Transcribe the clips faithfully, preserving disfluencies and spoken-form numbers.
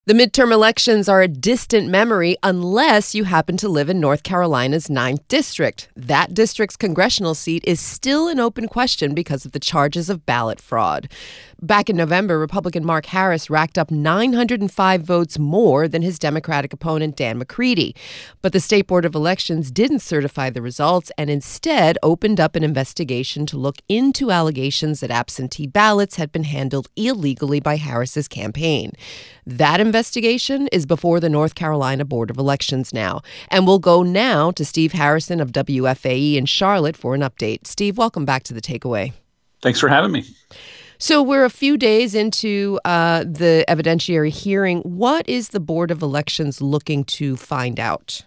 The midterm elections are a distant memory unless you happen to live in North Carolina's ninth District. That district's congressional seat is still an open question because of the charges of ballot fraud. Back in November, Republican Mark Harris racked up nine hundred five votes more than his Democratic opponent Dan McCready. But the State Board of Elections didn't certify the results and instead opened up an investigation to look into allegations that absentee ballots had been handled illegally by Harris's campaign. That investigation is before the North Carolina Board of Elections now. And we'll go now to Steve Harrison of W F A E in Charlotte for an update. Steve, welcome back to The Takeaway. Thanks for having me. So we're a few days into uh, the evidentiary hearing. What is the Board of Elections looking to find out?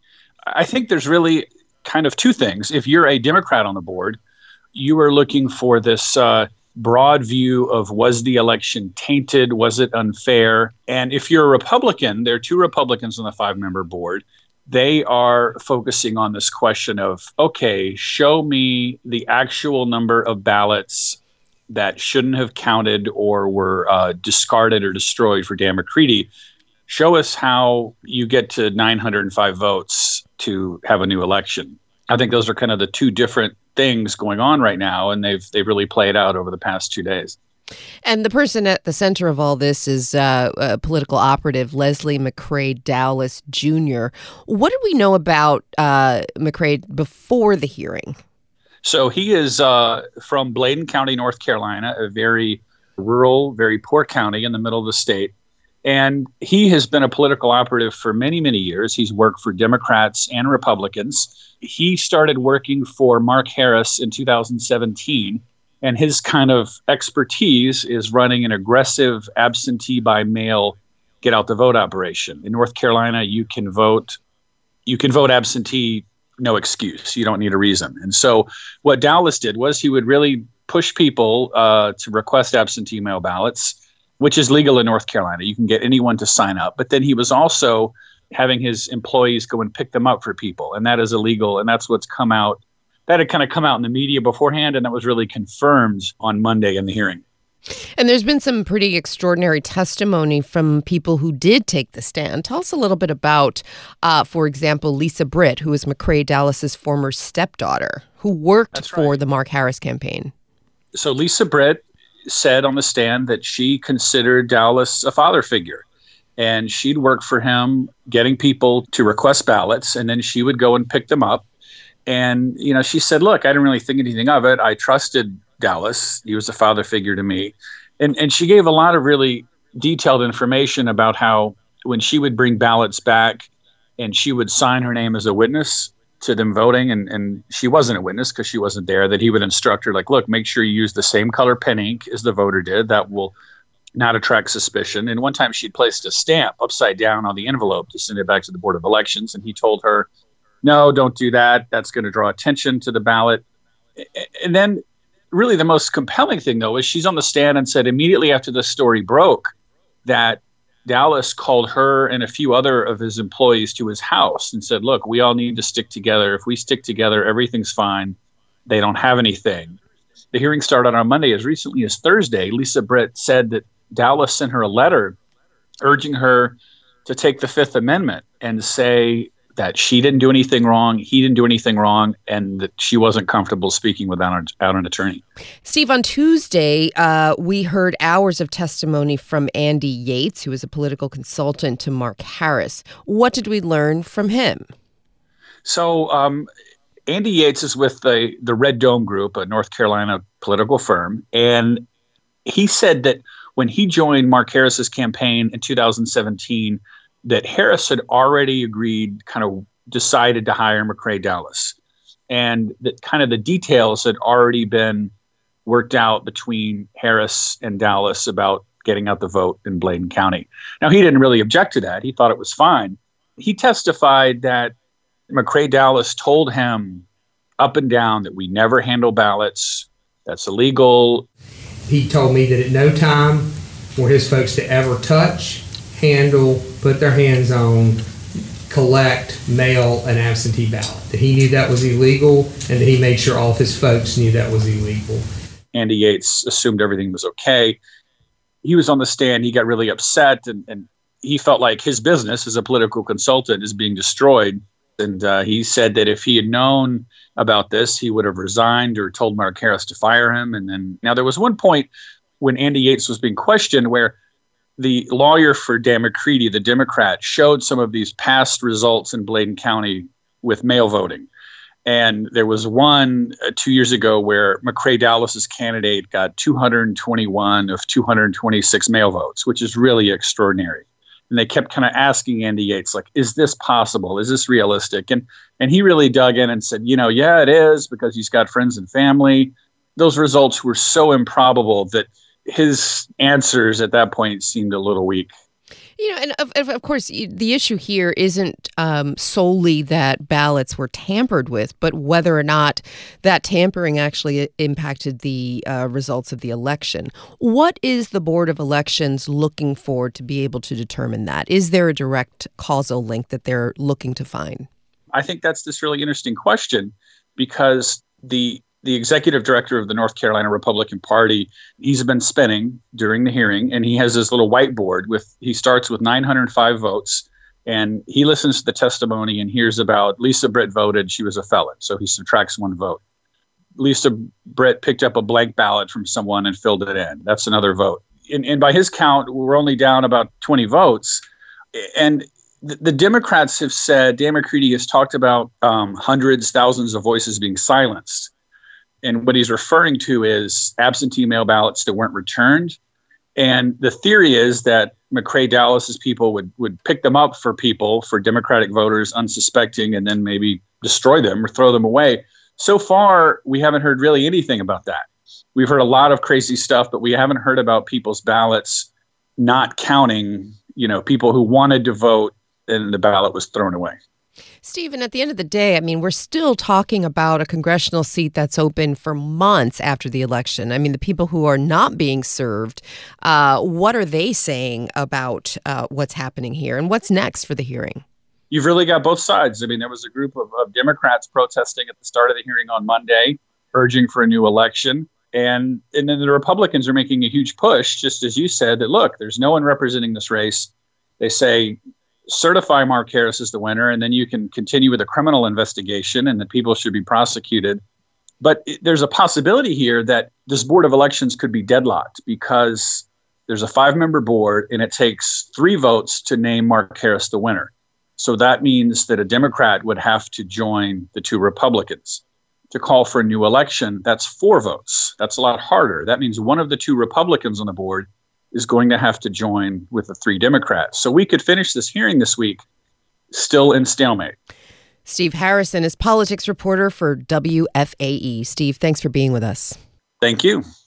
I think there's really kind of two things. If you're a Democrat on the board, you are looking for this uh, broad view of, was the election tainted? Was it unfair? And if you're a Republican, there are two Republicans on the five-member board. They are focusing on this question of, okay, show me the actual number of ballots that shouldn't have counted or were uh, discarded or destroyed for Dan McCready. Show us how you get to nine hundred five votes to have a new election. I think those are kind of the two different things going on right now, and they've they've really played out over the past two days. And the person at the center of all this is uh, a political operative, Leslie McCrae Dowless Junior What did we know about uh, McCrae before the hearing? So he is uh, from Bladen County, North Carolina, a very rural, very poor county in the middle of the state. And he has been a political operative for many, many years. He's worked for Democrats and Republicans. He started working for Mark Harris in two thousand seventeen. And his kind of expertise is running an aggressive absentee by mail get out the vote operation. In North Carolina, you can vote, you can vote absentee, no excuse. You don't need a reason. And so what Dowless did was he would really push people uh, to request absentee mail ballots, which is legal in North Carolina. You can get anyone to sign up. But then he was also having his employees go and pick them up for people. And that is illegal. And that's what's come out. That had kind of come out in the media beforehand. And that was really confirmed on Monday in the hearing. And there's been some pretty extraordinary testimony from people who did take the stand. Tell us a little bit about, uh, for example, Lisa Britt, who is McCrae Dowless's former stepdaughter, who worked That's for right. the Mark Harris campaign. So Lisa Britt said on the stand that she considered Dowless a father figure. And she'd worked for him getting people to request ballots, and then she would go and pick them up. And, you know, she said, look, I didn't really think anything of it. I trusted Dowless. He was a father figure to me. And and she gave a lot of really detailed information about how when she would bring ballots back and she would sign her name as a witness to them voting, and, and she wasn't a witness because she wasn't there, that he would instruct her, like, look, make sure you use the same color pen ink as the voter did. That will not attract suspicion. And one time she'd placed a stamp upside down on the envelope to send it back to the Board of Elections. And he told her, no, don't do that. That's going to draw attention to the ballot. And then really the most compelling thing, though, is she's on the stand and said immediately after the story broke that Dowless called her and a few other of his employees to his house and said, look, we all need to stick together. If we stick together, everything's fine. They don't have anything. The hearing started on Monday. As recently as Thursday, Lisa Britt said that Dowless sent her a letter urging her to take the Fifth Amendment and say that she didn't do anything wrong, he didn't do anything wrong, and that she wasn't comfortable speaking without an attorney. Steve, on Tuesday, uh, we heard hours of testimony from Andy Yates, who is a political consultant to Mark Harris. What did we learn from him? So um, Andy Yates is with the, the Red Dome Group, a North Carolina political firm, and he said that when he joined Mark Harris's campaign in two thousand seventeen, that Harris had already agreed, kind of decided to hire McCrae Dowless, and that kind of the details had already been worked out between Harris and Dowless about getting out the vote in Bladen County. Now, he didn't really object to that. He thought it was fine. He testified that McCrae Dowless told him up and down that we never handle ballots. That's illegal. He told me that at no time were his folks to ever touch, handle, put their hands on, collect, mail an absentee ballot. That he knew that was illegal, and that he made sure all of his folks knew that was illegal. Andy Yates assumed everything was okay. He was on the stand. He got really upset and, and he felt like his business as a political consultant is being destroyed. And uh, he said that if he had known about this, he would have resigned or told Mark Harris to fire him. And then now there was one point when Andy Yates was being questioned where the lawyer for Dan McCready, the Democrat, showed some of these past results in Bladen County with mail voting. And there was one uh, two years ago where McCrae Dallas's candidate got two hundred twenty-one of two hundred twenty-six mail votes, which is really extraordinary. And they kept kind of asking Andy Yates, like, is this possible? Is this realistic? And and he really dug in and said, you know, yeah, it is, because he's got friends and family. Those results were so improbable that his answers at that point seemed a little weak. You know, and of, of of course, the issue here isn't um, solely that ballots were tampered with, but whether or not that tampering actually impacted the uh, results of the election. What is the Board of Elections looking for to be able to determine that? Is there a direct causal link that they're looking to find? I think that's this really interesting question, because the the executive director of the North Carolina Republican Party, he's been spinning during the hearing, and he has this little whiteboard with, he starts with nine hundred five votes, and he listens to the testimony and hears about Lisa Britt voted, she was a felon, so he subtracts one vote. Lisa Britt picked up a blank ballot from someone and filled it in. That's another vote. And, and by his count, we're only down about twenty votes. And the, the Democrats have said, Dan McCready has talked about um, hundreds, thousands of voices being silenced. And what he's referring to is absentee mail ballots that weren't returned. And the theory is that McCrae Dallas's people would, would pick them up for people, for Democratic voters, unsuspecting, and then maybe destroy them or throw them away. So far, we haven't heard really anything about that. We've heard a lot of crazy stuff, but we haven't heard about people's ballots not counting, you know, people who wanted to vote and the ballot was thrown away. Stephen, at the end of the day, I mean, we're still talking about a congressional seat that's open for months after the election. I mean, the people who are not being served, uh, what are they saying about uh, what's happening here and what's next for the hearing? You've really got both sides. I mean, there was a group of, of Democrats protesting at the start of the hearing on Monday, urging for a new election. And, and then the Republicans are making a huge push, just as you said, that, look, there's no one representing this race. They say, certify Mark Harris as the winner, and then you can continue with a criminal investigation and that people should be prosecuted. But it, there's a possibility here that this Board of Elections could be deadlocked because there's a five-member board and it takes three votes to name Mark Harris the winner. So that means that a Democrat would have to join the two Republicans. To call for a new election, that's four votes. That's a lot harder. That means one of the two Republicans on the board is going to have to join with the three Democrats. So we could finish this hearing this week still in stalemate. Steve Harrison is politics reporter for W F A E. Steve, thanks for being with us. Thank you.